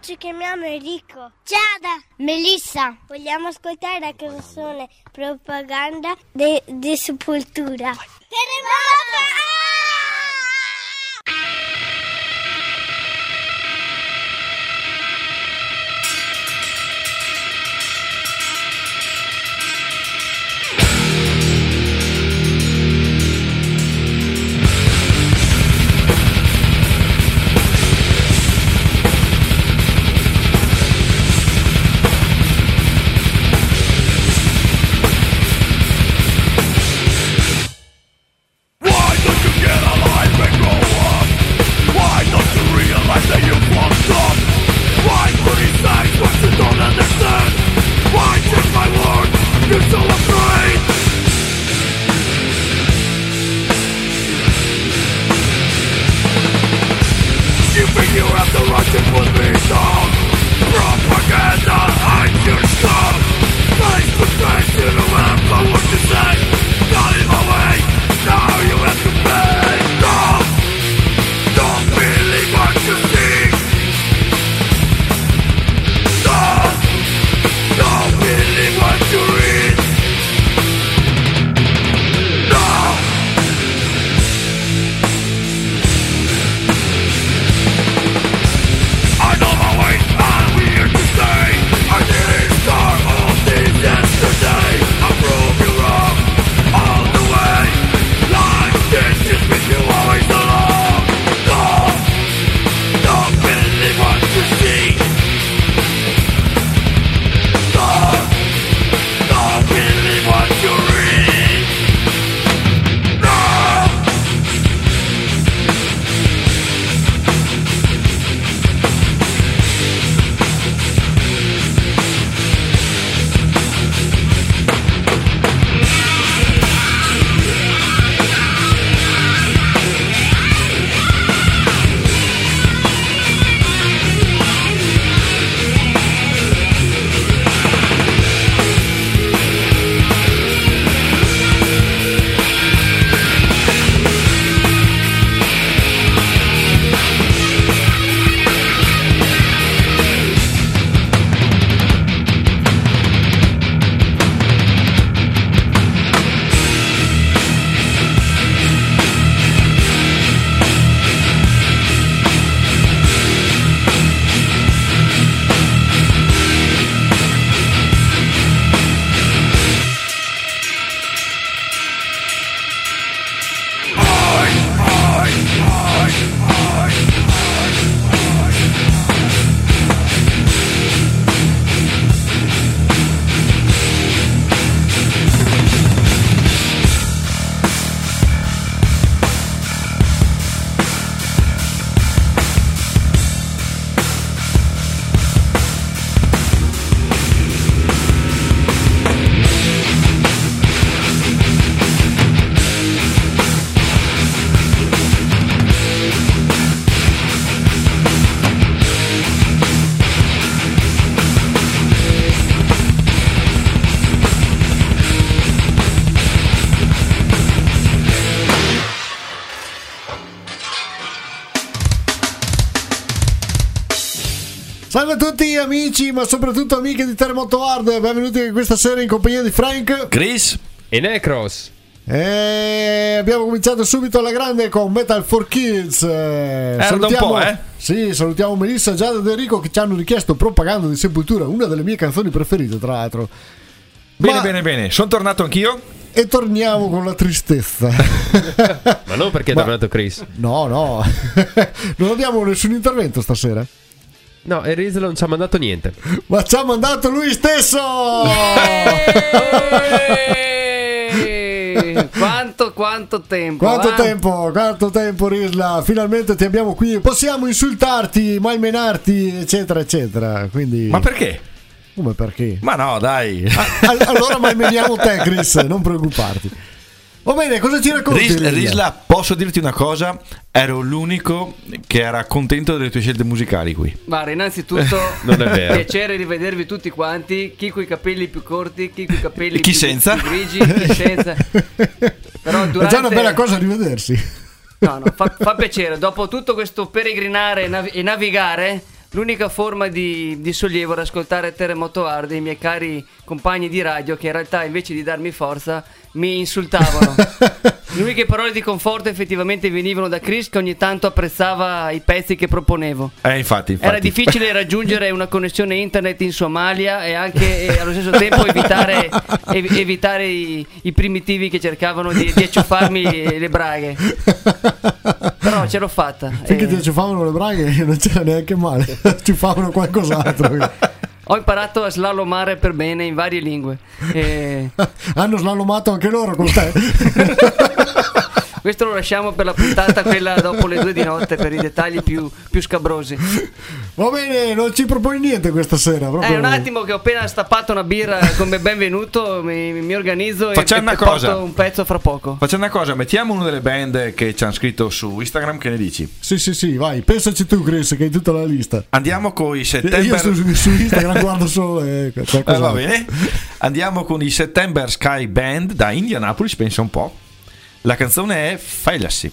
ci chiamiamo Enrico, Giada, Melissa. vogliamo ascoltare la canzone Propaganda di Sepoltura. Terremoto! Salve a tutti amici, ma soprattutto amiche di Terremoto Hard. Benvenuti anche questa sera in compagnia di Frank, Chris e Necros. E abbiamo cominciato subito alla grande con Metal for Kids. Salutiamo, un po', Sì, salutiamo Melissa, Giada ed Enrico che ci hanno richiesto Propaganda di Sepoltura, una delle mie canzoni preferite tra l'altro. Bene, sono tornato anch'io. E torniamo con la tristezza. Ma non perché è tornato Chris. No non abbiamo nessun intervento stasera. No, e Riz non ci ha mandato niente. Ma ci ha mandato lui stesso. Quanto tempo. Quanto tempo Risla. Finalmente ti abbiamo qui. Possiamo insultarti, malmenarti, eccetera eccetera. Quindi... Ma perché? Come perché? Ma no, dai. Allora malmeniamo te, Chris, non preoccuparti. Va bene, cosa ci racconti? Risla, posso dirti una cosa? Ero l'unico che era contento delle tue scelte musicali qui. Guarda, innanzitutto non è vero. Piacere rivedervi tutti quanti. Chi coi capelli più corti, chi coi capelli chi più, senza? più grigi, chi senza. Però durante... È già una bella cosa rivedersi. No, fa piacere. Dopo tutto questo peregrinare e navigare, l'unica forma di sollievo era ascoltare Terremoto Hard e i miei cari compagni di radio che in realtà invece di darmi forza mi insultavano. Le uniche parole di conforto effettivamente venivano da Chris, che ogni tanto apprezzava i pezzi che proponevo. Infatti. Era difficile raggiungere una connessione internet in Somalia e anche allo stesso tempo evitare i primitivi che cercavano di acciuffarmi le braghe. Però ce l'ho fatta. Finché ti acciuffavano le braghe non c'era neanche male, acciuffavano qualcos'altro. Ho imparato a slalomare per bene in varie lingue. Hanno slalomato anche loro con te. Questo lo lasciamo per la puntata, quella dopo le 2 di notte, per i dettagli più scabrosi. Va bene, non ci proponi niente questa sera. Proprio. Un attimo che ho appena stappato una birra come benvenuto, mi organizzo Facciamo e una cosa. porto un pezzo fra poco. Facciamo una cosa, mettiamo una delle band che ci hanno scritto su Instagram, che ne dici? Sì, vai, pensaci tu Chris che hai tutta la lista. Andiamo con i September. Io su Instagram guardo solo qualcosa. Va bene. Andiamo con i September Sky Band da Indianapolis, pensa un po'. La canzone è Fallacy.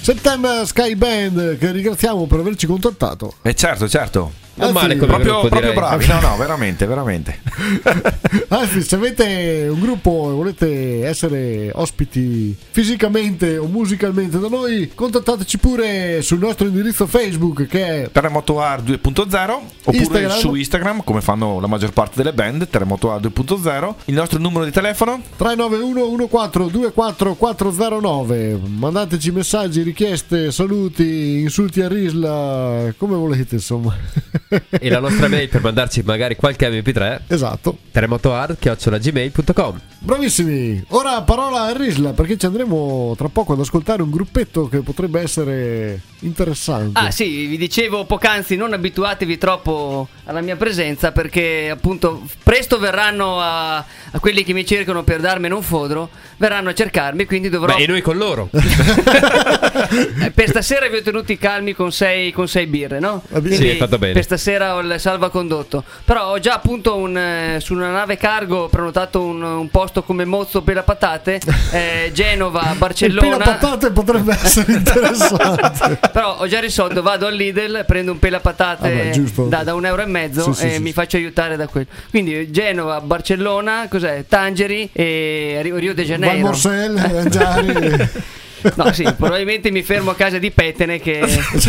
September Sky Band, che ringraziamo per averci contattato. Certo. Non Anzi, male come gruppo, Proprio direi. bravi, no, veramente. Anzi, se avete un gruppo e volete essere ospiti fisicamente o musicalmente da noi, contattateci pure sul nostro indirizzo Facebook, che è Terremoto Art 2.0 oppure Instagram. su Instagram, come fanno la maggior parte delle band, Terremoto Art 2.0. Il nostro numero di telefono 391 1424 409. Mandateci messaggi, richieste, saluti, insulti a Risla, come volete, insomma. E la nostra mail per mandarci magari qualche MP3, Esatto. terremotohard@gmail.com. Bravissimi. Ora parola a Risla, perché ci andremo tra poco ad ascoltare un gruppetto che potrebbe essere interessante. Ah sì, vi dicevo poc'anzi, non abituatevi troppo alla mia presenza, perché appunto presto verranno a quelli che mi cercano per darmene un fodero, verranno a cercarmi, quindi dovrò... Beh, e noi con loro. Per stasera vi ho tenuti calmi con 6 birre, no? Va bene. Sì, Quindi hai fatto bene. Per stasera ho il salvacondotto. Però ho già appunto su una nave cargo prenotato un posto come Mozzo per la patate, Genova, Il Barcellona. patate potrebbe essere interessante. Però ho già risolto, vado al Lidl, prendo un pelapatate Vabbè, giusto. da €1,50 Sì, e sì, mi sì. faccio aiutare da quello. Quindi Genova, Barcellona, cos'è? Tangeri e Rio de Janeiro. Valmorsel, Angiari. No, sì, probabilmente mi fermo a casa di Petene che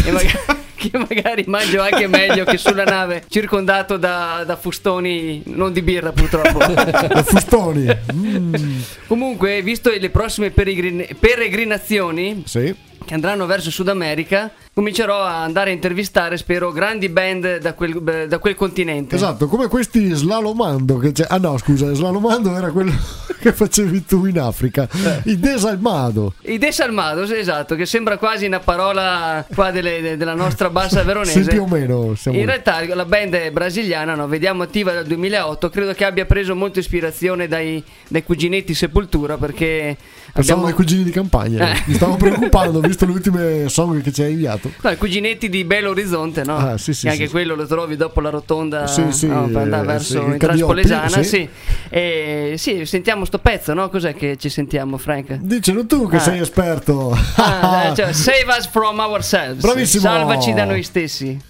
magari mangio anche meglio che sulla nave, circondato da fustoni, non di birra purtroppo. Fustoni. Comunque, visto le prossime peregrinazioni Sì. che andranno verso Sud America, comincerò a andare a intervistare, spero, grandi band da quel continente. Esatto, come questi slalomando che c'è. Ah no, scusa, slalomando era quello che facevi tu in Africa. Il desalmado. I Desalmados, esatto, che sembra quasi una parola qua della nostra bassa veronese. Sì, più o meno. Siamo... In realtà la band è brasiliana, no? Vediamo, attiva dal 2008, credo che abbia preso molta ispirazione dai cuginetti Sepoltura, perché Pensavo ai cugini di campagna. Mi stavo preoccupando, visto le ultime song che ci hai inviato. No, i cuginetti di Belo Orizzonte, no? Ah, sì, sì, Che anche sì, quello lo trovi dopo la rotonda, Sì, sì, no, per andare verso sì, in Calliope, Transpolesana. sì. Sì. E, sì, sentiamo sto pezzo, no? Cos'è che ci sentiamo, Frank? Dicelo tu che sei esperto. Cioè, save us from ourselves. Bravissimo. Salvaci da noi stessi.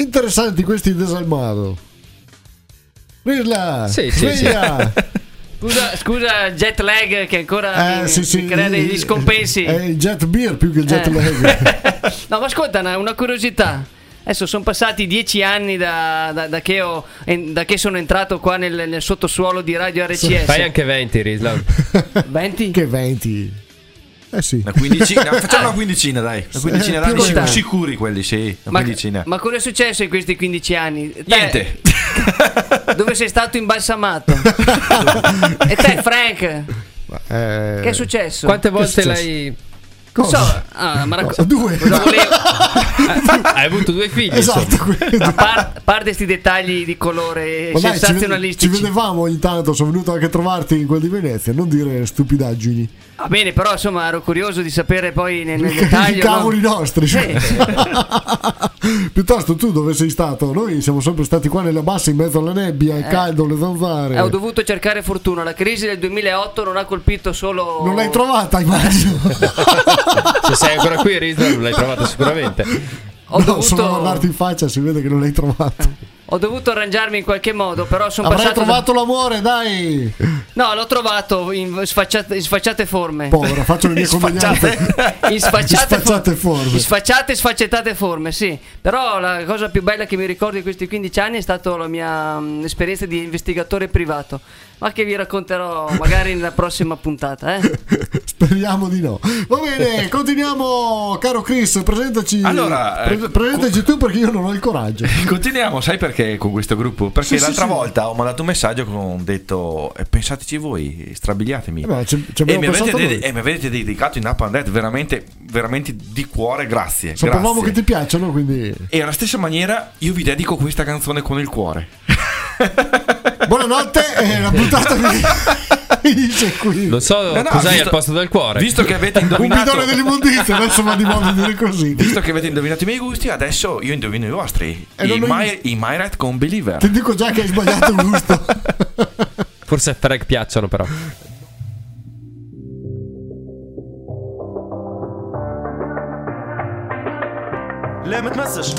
interessanti questi Desalmado. Risla, Sì. sveglia. Scusa, jet lag che ancora mi crea degli scompensi. È il jet beer più che il jet lag. No, ma ascolta, una curiosità. Adesso sono passati 10 anni da che sono entrato qua nel sottosuolo di Radio RCS. Fai anche 20, Rislam. 20? Che 20? Sì. Una quindicina, facciamo una quindicina, dai. Una quindicina più d'anni o meno. sicuri quelli, sì. Una quindicina. Ma cosa è successo in questi 15 anni? Niente. Dove sei stato imbalsamato? E te, Frank? Che è successo? Quante Che è volte successo? l'hai... Non so. Due. Cosa volevo? Hai avuto 2 figli, Esatto. insomma. A parte questi dettagli di colore Ma dai, ci sensazionalistici. vedevamo ogni tanto, sono venuto anche a trovarti in quel di Venezia, non dire stupidaggini. Va bene, però insomma ero curioso di sapere poi nel I dettaglio. cavoli no? nostri. Sì. Piuttosto tu dove sei stato? Noi siamo sempre stati qua nella bassa in mezzo alla nebbia, il caldo, le zanzare. Ho dovuto cercare fortuna. La crisi del 2008 non ha colpito solo. Non l'hai trovata, immagino. Se sei ancora qui, Rislam, l'hai trovata sicuramente. Solo a guardarti in faccia si vede che non l'hai trovato. Ho dovuto arrangiarmi in qualche modo, però sono Avrai passato. trovato l'amore, dai. No, l'ho trovato in sfacciate forme. Povero, faccio le mie commediate. In Sfacciate forme. In sfacciate e sfaccettate forme, sì. Però la cosa più bella che mi ricordo di questi 15 anni è stata la mia esperienza di investigatore privato. Ma che vi racconterò magari nella prossima puntata, Speriamo di no. Va bene, continuiamo, caro Chris, presentaci. Allora, presentaci tu perché io non ho il coraggio. Continuiamo, sai perché con questo gruppo? Perché Sì, l'altra sì. volta ho mandato un messaggio con ho detto pensateci voi, strabiliatemi. Ma ci E abbiamo mi pensato noi. avete dedicato in Up and Dead veramente, veramente di cuore, grazie. Sapevamo grazie. che ti piacciono, quindi E alla stessa maniera io vi dedico questa canzone con il cuore. buonanotte, la puntata finisce qui. Non so No, cos'hai visto- al posto del cuore. Visto che avete Un indovinato bidone dell'immondizia, adesso va di moda dire così. Visto che avete indovinato i miei gusti, adesso io indovino i vostri. E non I Myriad con Believer. Ti dico già che hai sbagliato gusto. Forse a Frank piacciono, però. لا ما تمسش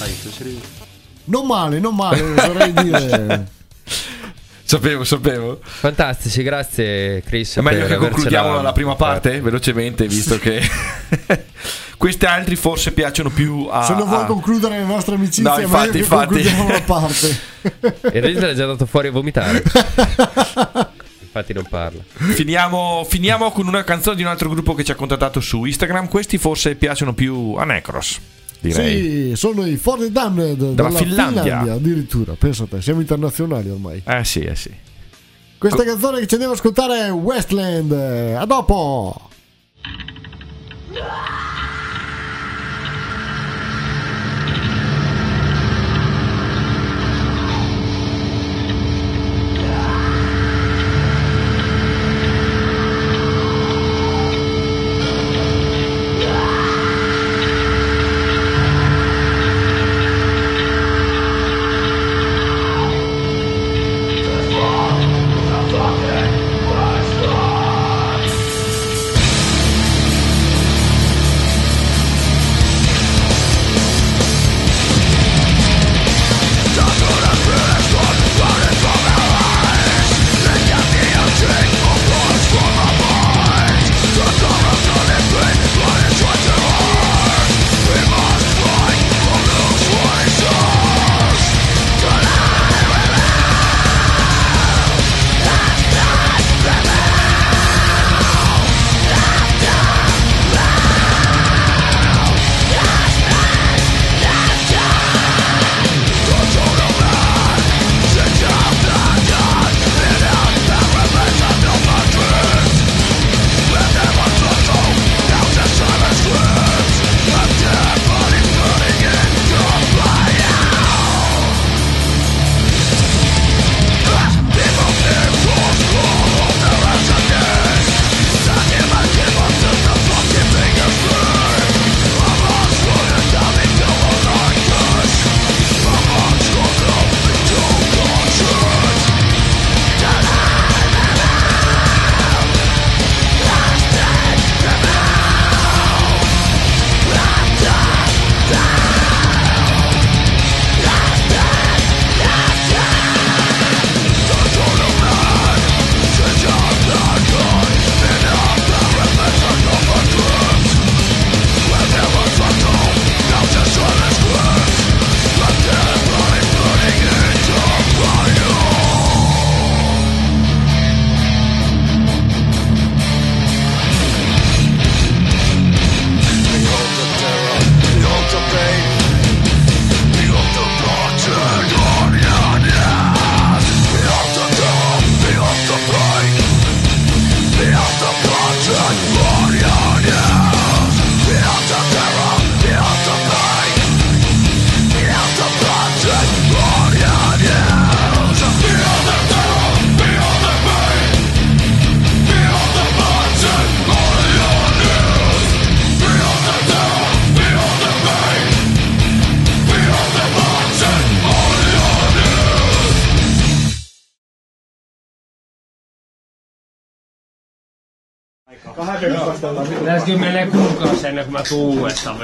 Non male, vorrei dire. Sapevo. Fantastici, grazie Chris. È meglio per che concludiamo avercela la prima parte velocemente, visto che questi altri forse piacciono più a... Se non vuoi concludere le nostre amicizie, No, è meglio che infatti. concludiamo la parte. E Renzo l'ha già dato fuori a vomitare. Infatti non parla. Finiamo con una canzone di un altro gruppo che ci ha contattato su Instagram. Questi forse piacciono più a Necros, direi. Sì, sono i For the Damned Dalla della Finlandia. addirittura. Pensa a te, siamo internazionali ormai. Sì. Questa canzone che ci andiamo a ascoltare è Westland. A dopo. Pitäisikö menee kuukausi ennen kuin mä tuun uudestaan.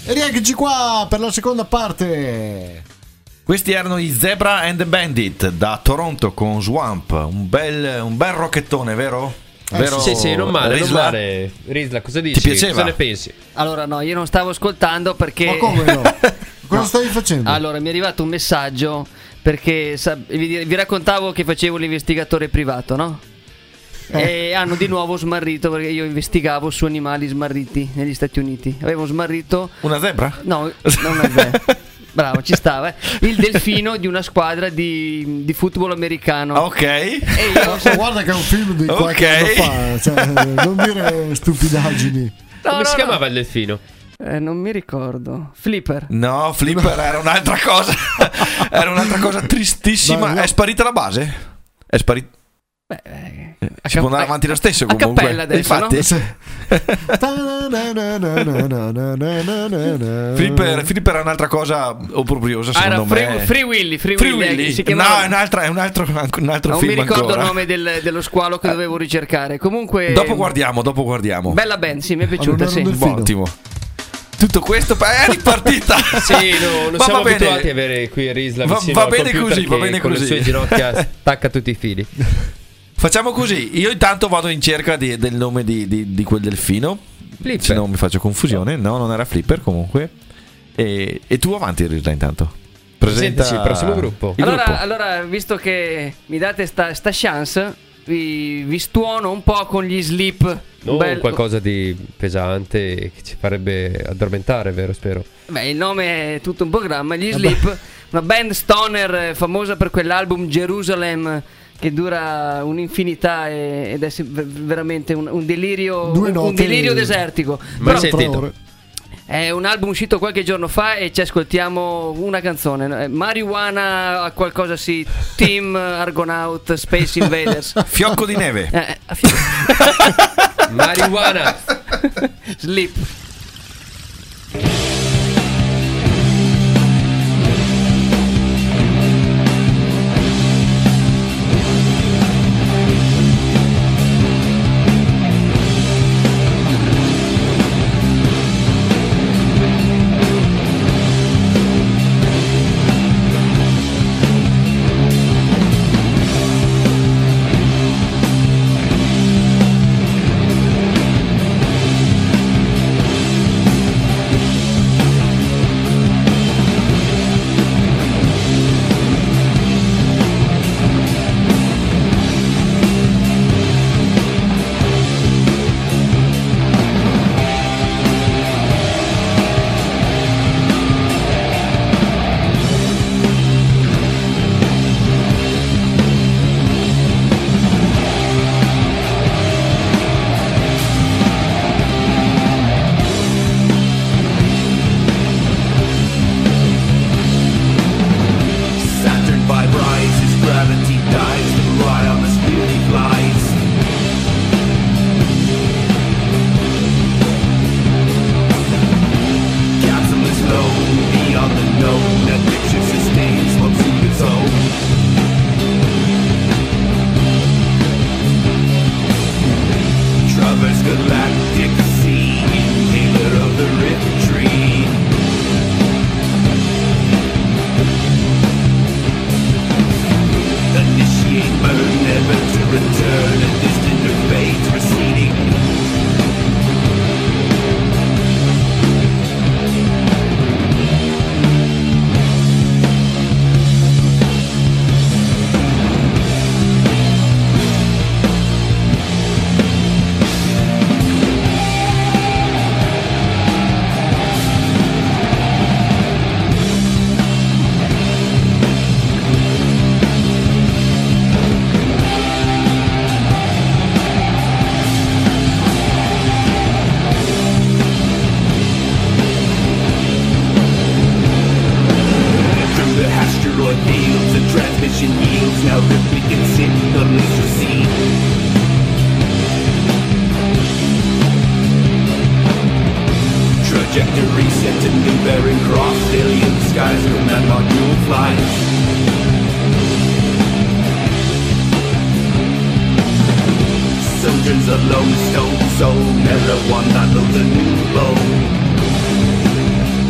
E rieccoci qua per la seconda parte. Questi erano i Zebra and the Bandit da Toronto con Swamp. Un bel rocchettone, vero? Vero? Sì, non male, Risla? non male. Risla, cosa dici? Ti piaceva? Cosa ne pensi? Allora no, io non stavo ascoltando perché... Ma come no? Cosa stavi facendo? Allora, mi è arrivato un messaggio perché vi raccontavo che facevo l'investigatore privato, no? E hanno di nuovo smarrito, perché io investigavo su animali smarriti negli Stati Uniti. Avevo smarrito... Una zebra? No, non una zebra. Bravo, ci stava. Il delfino di una squadra di football americano. Ok. E io... Guarda che è un film di qualche anno fa, cioè, non dire stupidaggini. Come si chiamava il delfino? Non mi ricordo. Flipper. No, Flipper era un'altra cosa. Era un'altra cosa tristissima. No. È sparita la base? È sparita. Si può andare avanti lo stesso a comunque. cappella adesso, infatti, Flipper è un'altra cosa obbrobriosa, secondo era me. Free Willy. Si No, chiamava... è un altro non film mi ricordo ancora. il nome dello squalo che dovevo ricercare. Comunque Dopo guardiamo. bella band, sì, mi è piaciuta, Allora, sì. non delfino. Ottimo. Tutto questo è ripartita. Sì, non Ma siamo va bene. abituati a avere qui Risla Va vicino bene al computer così, va che bene con così. le sue ginocchia stacca tutti i fili. Facciamo così. Io intanto vado in cerca del nome di quel delfino. Flipper. Se no mi faccio confusione. No, non era Flipper comunque. E tu avanti, Rita, intanto. Presentaci il prossimo gruppo. Allora, visto che mi date sta chance, vi stuono un po' con gli Sleep. Non qualcosa di pesante che ci farebbe addormentare, vero? Spero. Beh, il nome è tutto un programma. Gli Sleep, una band stoner famosa per quell'album Jerusalem che dura un'infinità ed è veramente un delirio, un delirio desertico. Mai Però sentito. è un album uscito qualche giorno fa e ci ascoltiamo una canzone. Marijuana, qualcosa sì, Team Argonaut, Space Invaders. Fiocco di neve. Marijuana. Sleep. Trajectory set to new bearing cross alien skies command module flies. Sojourns alone, stone soul, marijuana, loads a new bow.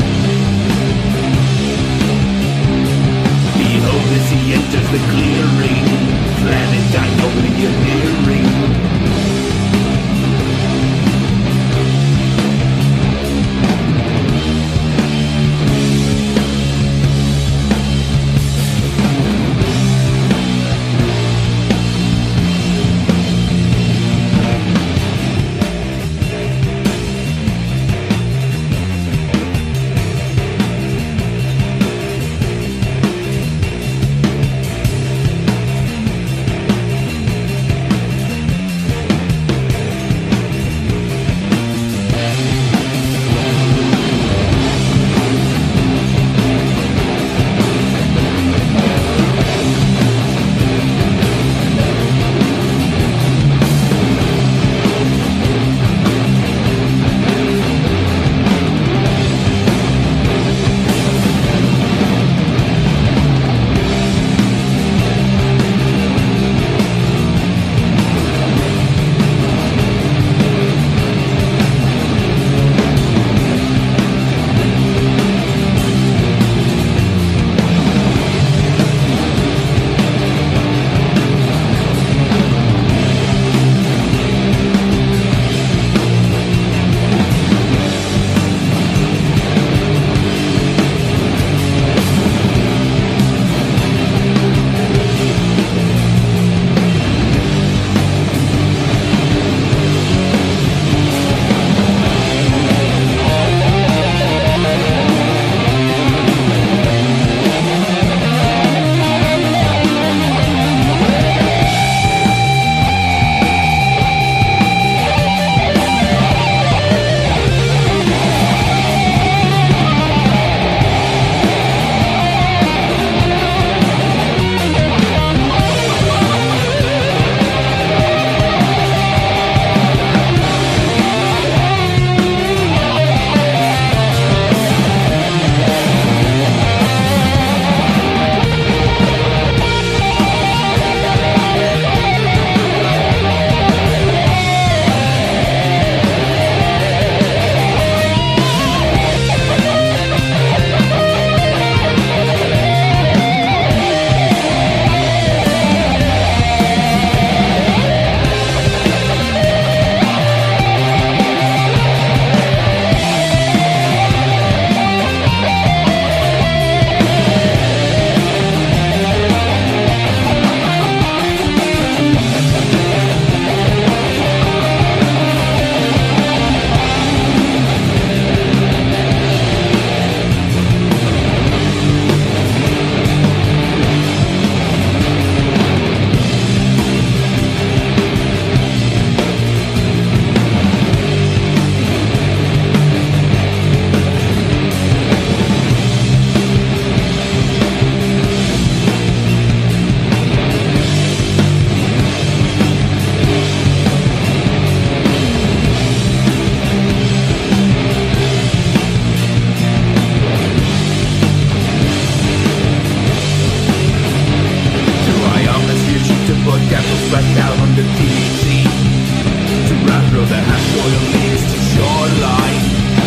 swept out on the TNT. To Rapro that has oil leads to shoreline.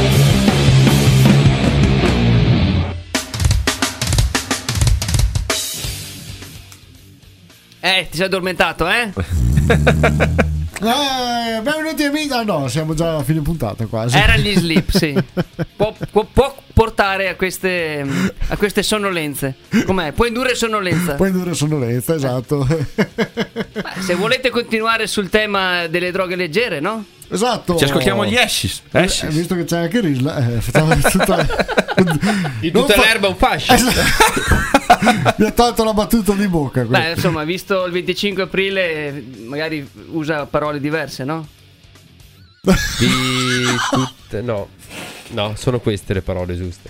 Ti sei addormentato, eh? Benvenuti amici. Ah no, siamo già a fine puntata quasi. Era gli sleep, sì. Può portare a queste sonnolenze. Com'è? Può indurre sonnolenza. Può indurre sonnolenza, esatto. Beh, se volete continuare sul tema delle droghe leggere, no? Esatto. Ci ascoltiamo gli Ashes. Visto che c'è anche Risla, facciamo tutta... Di tutta l'erba un fascio. Mi ha tolto la battuta di bocca. Beh, insomma, visto il 25 aprile, magari usa parole diverse, no? No, sono queste le parole giuste.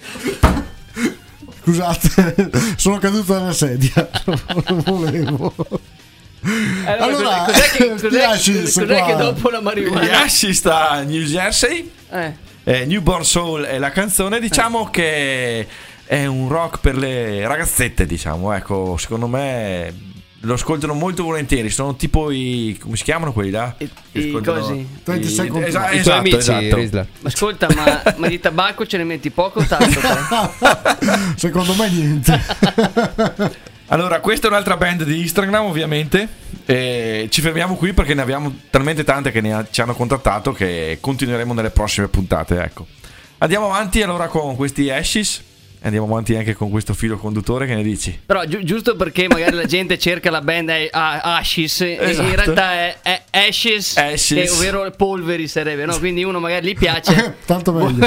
Scusate, sono caduto dalla sedia. Non volevo. Allora, cos'è che dopo la marijuana? Gli Ashes sta a New Jersey. Newborn Soul è la canzone. Diciamo che è un rock per le ragazzette, diciamo. Ecco, secondo me lo ascoltano molto volentieri. Sono tipo i... come si chiamano quelli là? I cosi? 20 secondi. I tuoi amici, Risla. Ascolta, ma di tabacco ce ne metti poco o tanto? Secondo me niente. Allora, questa è un'altra band di Instagram, ovviamente. Ci fermiamo qui perché ne abbiamo talmente tante che ci hanno contattato che continueremo nelle prossime puntate. Ecco. Andiamo avanti allora con questi Ashes. Andiamo avanti anche con questo filo conduttore, che ne dici? Però giusto perché magari la gente cerca la band Ashes, esatto. In realtà è Ashes. Ovvero polveri sarebbe, no? Quindi uno magari gli piace. Tanto meglio.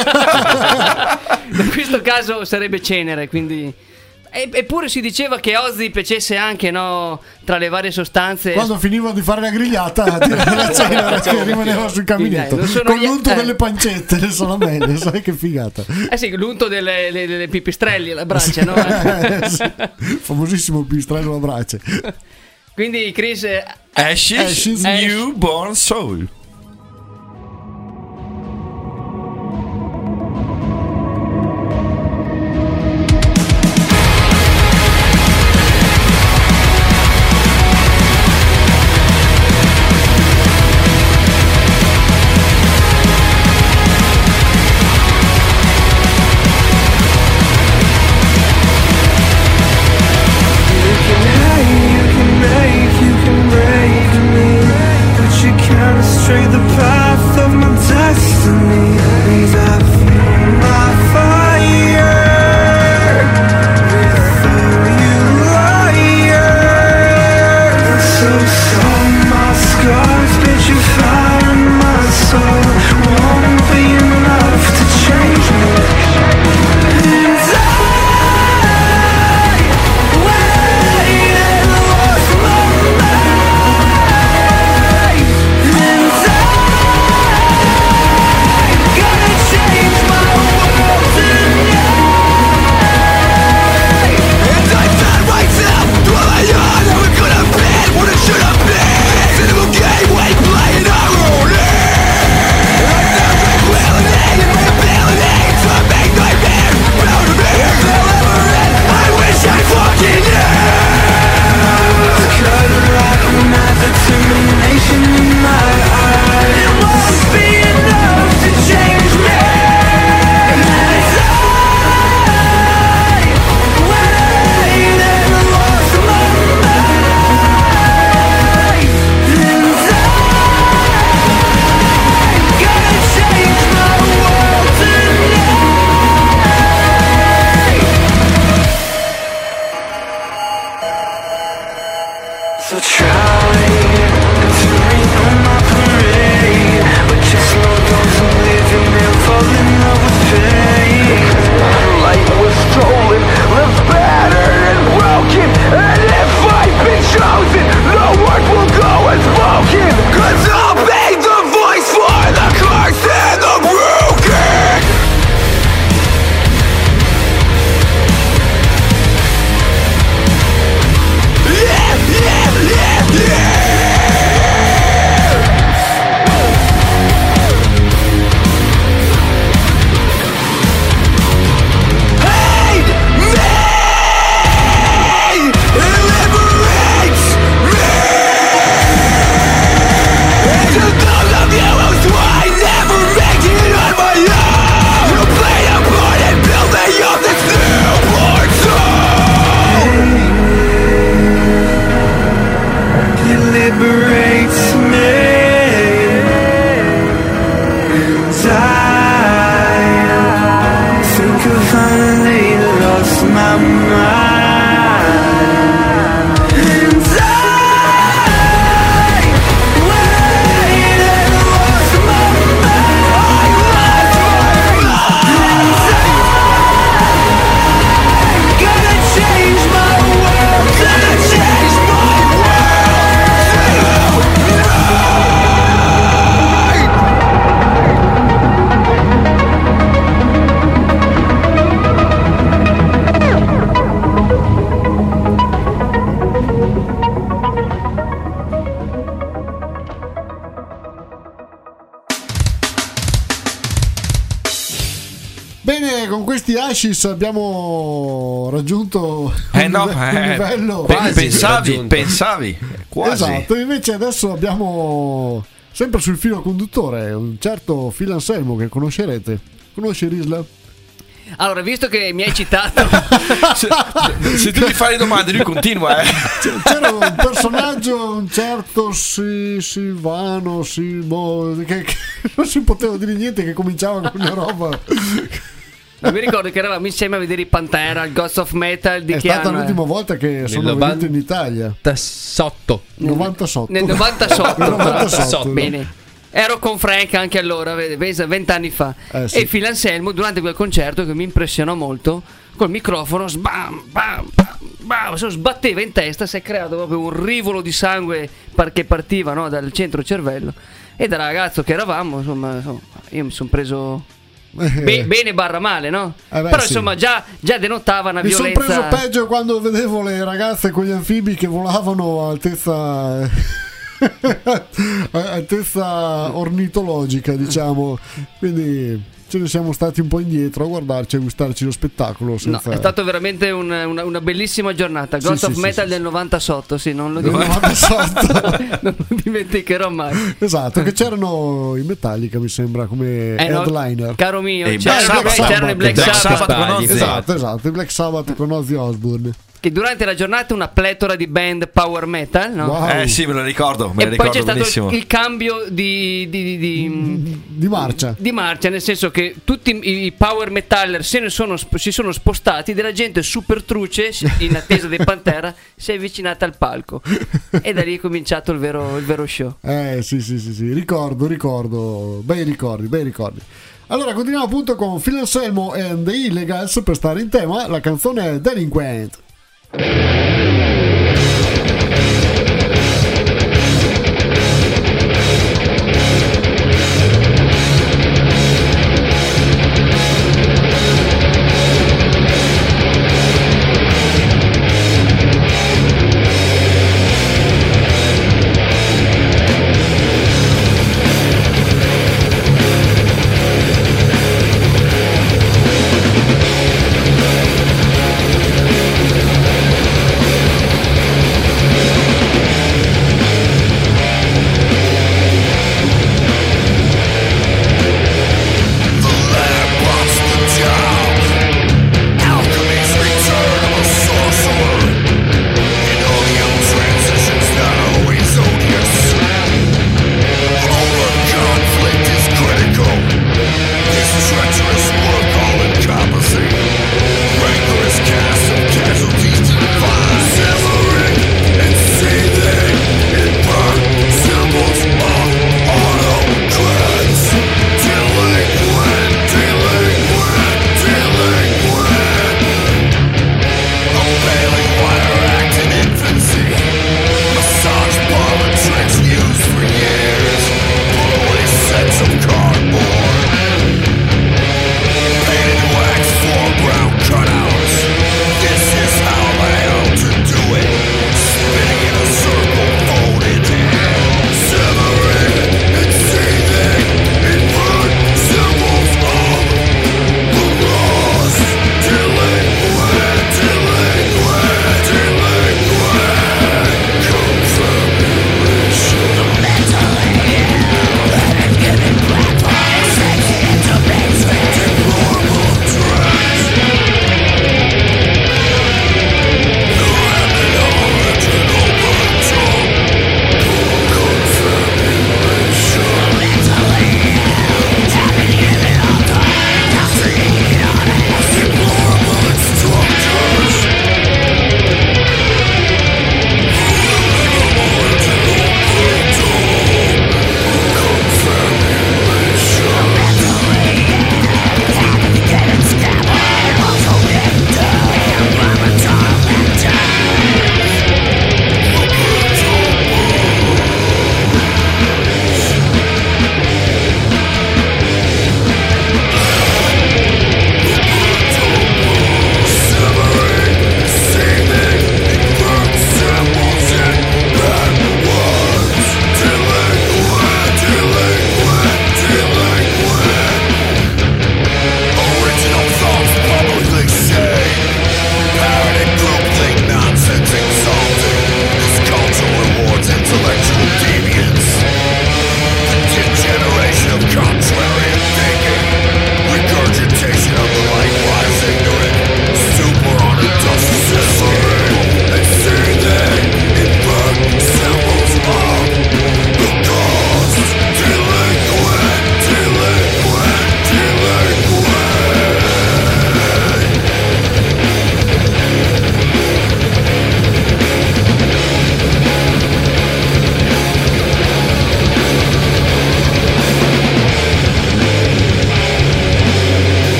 In questo caso sarebbe cenere, quindi... Eppure si diceva che Ozzy piacesse anche, no, tra le varie sostanze. Quando finivano di fare la grigliata, la cena che rimaneva sul caminetto con l'unto delle pancette, le salamelle, sai che figata. Sì, l'unto delle pipistrelli alla brace, no? Sì. Famosissimo pipistrello alla brace. Quindi Chris, Ashes Newborn Soul. You can break me, but you can't stray. Bene, con questi Ashes abbiamo raggiunto un livello. Pensavi, quasi. Esatto, invece adesso abbiamo sempre sul filo conduttore un certo Phil Anselmo che conoscerete. Conosci Risla? Allora, visto che mi hai citato, se tu gli fai le domande, lui continua. C'era un personaggio, un certo Silvano, che non si poteva dire niente, che cominciava con una roba. Non mi ricordo che eravamo insieme a vedere i Pantera, il Ghost of Metal. È stata l'ultima volta che sono venuto in Italia. 98. Nel 98. Bene. Ero con Frank anche allora, 20 anni fa. Sì. E Phil Anselmo durante quel concerto che mi impressionò molto, col microfono sbatteva in testa, si è creato proprio un rivolo di sangue che partiva, no, dal centro cervello. E da ragazzo che eravamo, insomma io mi sono preso bene barra male, no? Però sì. insomma già denotava una violenza. Mi sono preso peggio quando vedevo le ragazze con gli anfibi che volavano a altezza ornitologica, diciamo. Quindi ce ne siamo stati un po' indietro a guardarci, a gustarci lo spettacolo senza... No, è stato veramente una bellissima giornata. Ghost of Metal del 98, sì, non lo dimenticherò mai. Esatto, che c'erano i Metallica, mi sembra, come headliner. No, caro mio, c'erano i Black Sabbath. Esatto, i Black Sabbath con Ozzy Osbourne. Che durante la giornata una pletora di band power metal, no? Wow. Sì, me lo ricordo. Poi c'è stato il cambio di marcia. Di marcia, nel senso che tutti i power metaller si sono spostati, della gente super truce in attesa dei Pantera si è avvicinata al palco. E da lì è cominciato il vero show. Sì, ricordo. Bei ricordi. Allora, continuiamo appunto con Phil Anselmo and the Illegals per stare in tema. La canzone è Delinquent.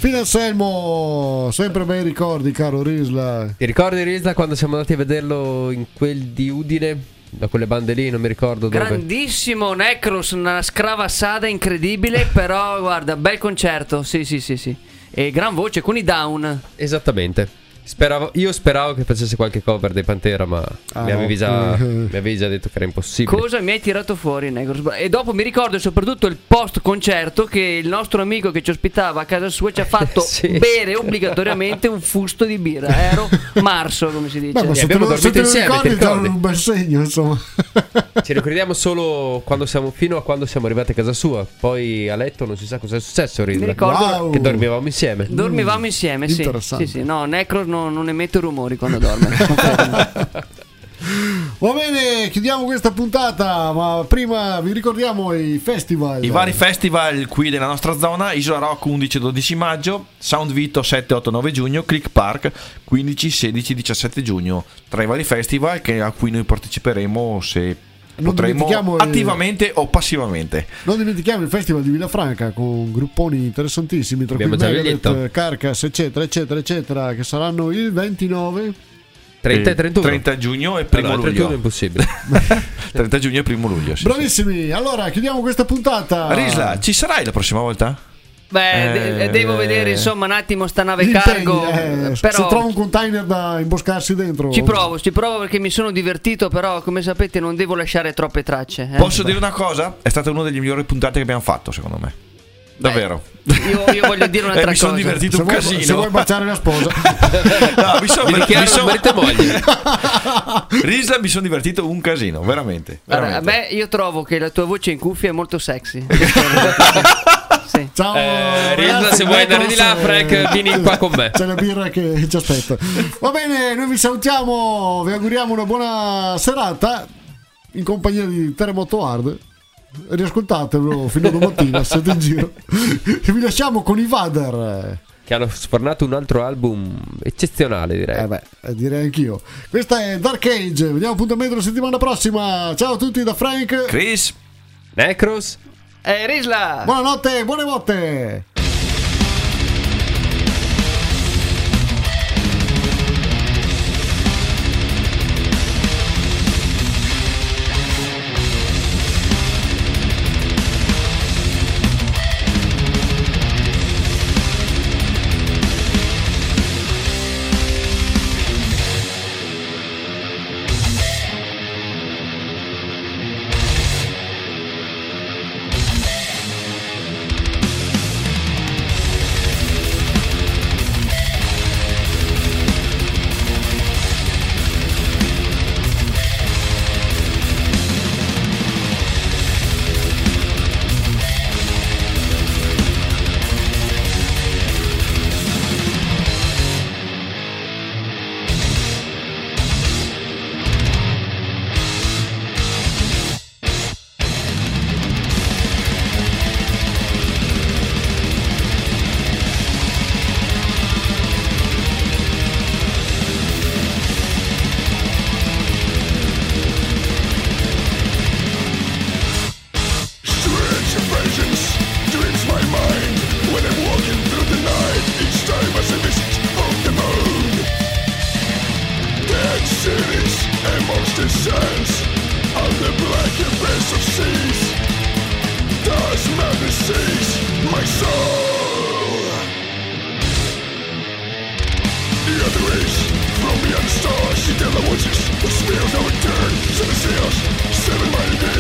Fine Anselmo, sempre bei ricordi, caro Risla. Ti ricordi, Risla, quando siamo andati a vederlo in quel di Udine? Da quelle bande lì, non mi ricordo dove. Grandissimo Necros, una scravassata incredibile, però guarda, bel concerto, sì. E gran voce con i Down. Esattamente. Io speravo che facesse qualche cover dei Pantera, ma mi avevi già detto che era impossibile. Cosa mi hai tirato fuori, Negros? E dopo mi ricordo soprattutto il post concerto che il nostro amico che ci ospitava a casa sua ci ha fatto bere obbligatoriamente un fusto di birra. Ero marso, come si dice. Beh, ma se abbiamo dormito insieme, ti ricordi? È un bel segno, insomma. Ci ricordiamo solo fino a quando siamo arrivati a casa sua. Poi a letto non si sa cosa è successo, Risla. Mi ricordo che dormivamo insieme. Dormivamo insieme, sì. Sì. No, Necros non emette rumori quando dorme. Va bene, chiudiamo questa puntata, ma prima vi ricordiamo i festival. I vari festival qui della nostra zona: Isola Rock 11-12 maggio, Sound Vito 7-8-9 giugno, Click Park 15-16-17 giugno. Tra i vari festival a cui noi parteciperemo, se potremo, attivamente o passivamente. Non dimentichiamo il festival di Villafranca con grupponi interessantissimi, tra cui Megadeth, Carcass, eccetera, che saranno il 29, 30 e 31. 30 giugno e 1 luglio. 31 è impossibile. 30 giugno e 1 luglio. Sì, bravissimi. Sì. Allora chiudiamo questa puntata. Risla, ci sarai la prossima volta? Beh, devo vedere insomma un attimo sta nave cargo. Però se trovo un container da imboscarsi dentro. Ci provo perché mi sono divertito, però come sapete non devo lasciare troppe tracce. Posso dire una cosa? È stata una delle migliori puntate che abbiamo fatto, secondo me. Davvero. Io voglio dire un'altra cosa. Mi sono divertito un casino. Se vuoi baciare la sposa. No, mi sono marito e moglie. Risla, mi sono divertito un casino, veramente. Allora, a me io trovo che la tua voce in cuffia è molto sexy. Sì. Ciao Risla, se vuoi andare di là, Frank, vieni qua con me. C'è la birra che ci aspetta. Va bene, noi vi salutiamo, vi auguriamo una buona serata in compagnia di Terremoto Hard. Riascoltatelo fino a domattina, siete in giro. E vi lasciamo con i Vader, che hanno sfornato un altro album eccezionale, direi. Direi anch'io. Questa è Dark Age. Vediamo appuntamento la settimana prossima. Ciao a tutti da Frank, Chris, Necros e Risla. Buonanotte, buone botte.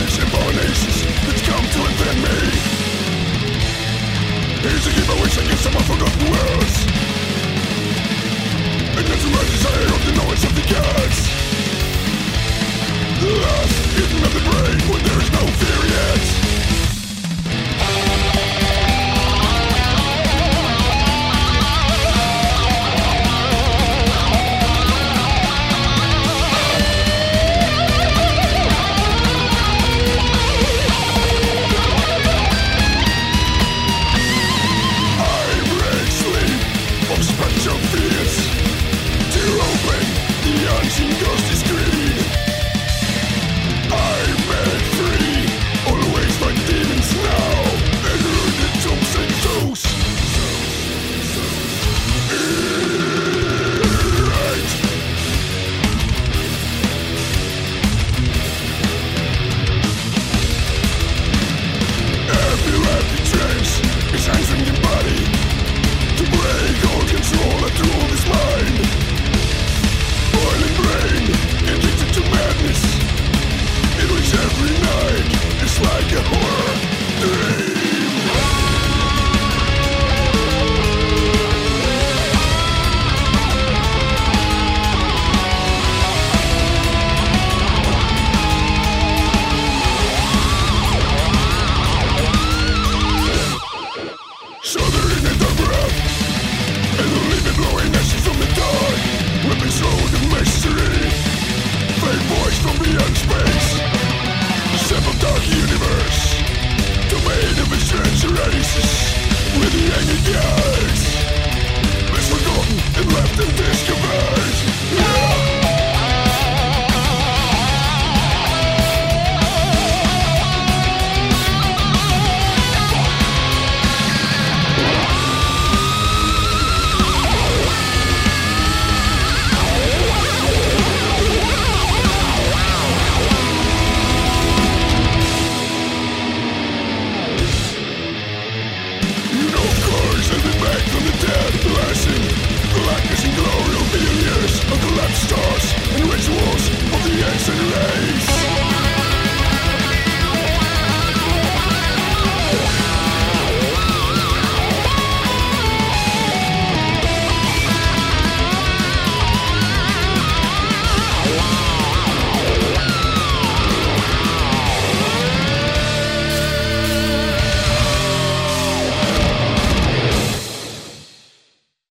Here's to keep my wish against some